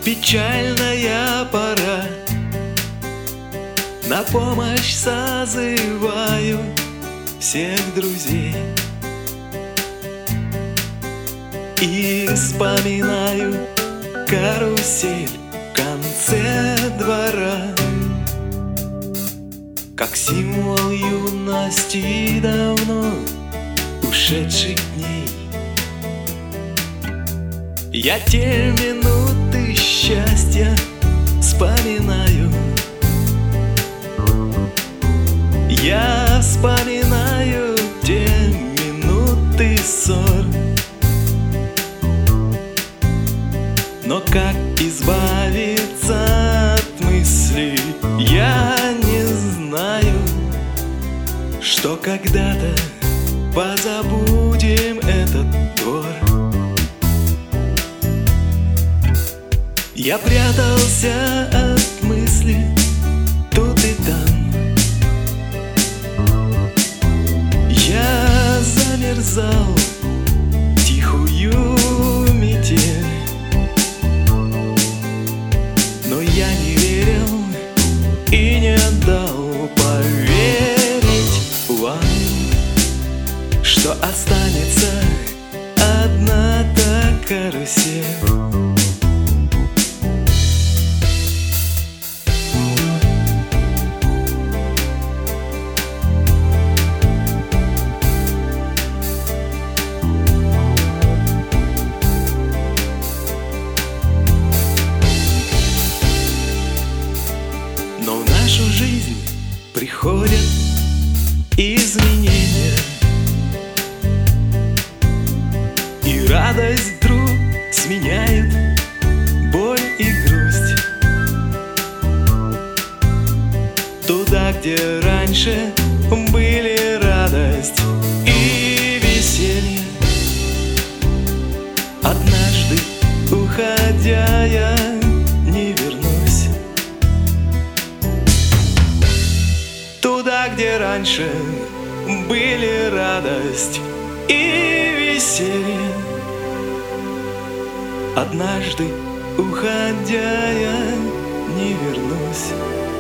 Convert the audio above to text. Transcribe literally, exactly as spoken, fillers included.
Печальная пора, на помощь созываю всех друзей и вспоминаю карусель в конце двора, как символ юности давно ушедших дней. Я те минуты счастья вспоминаю, я вспоминаю те минуты ссор. Но как избавиться от мыслей, я не знаю, что когда-то позабудем этот двор. Я прятался от мысли тут и там, я замерзал в тихую метель. Но я не верил и не дал поверить вам, что останется одна та карусель. Но в нашу жизнь приходят изменения, и радость вдруг сменяет боль и грусть. Туда, где раньше были радость и веселье, однажды уходя я не вернусь. Туда, где раньше были радость и веселье, однажды уходя я не вернусь.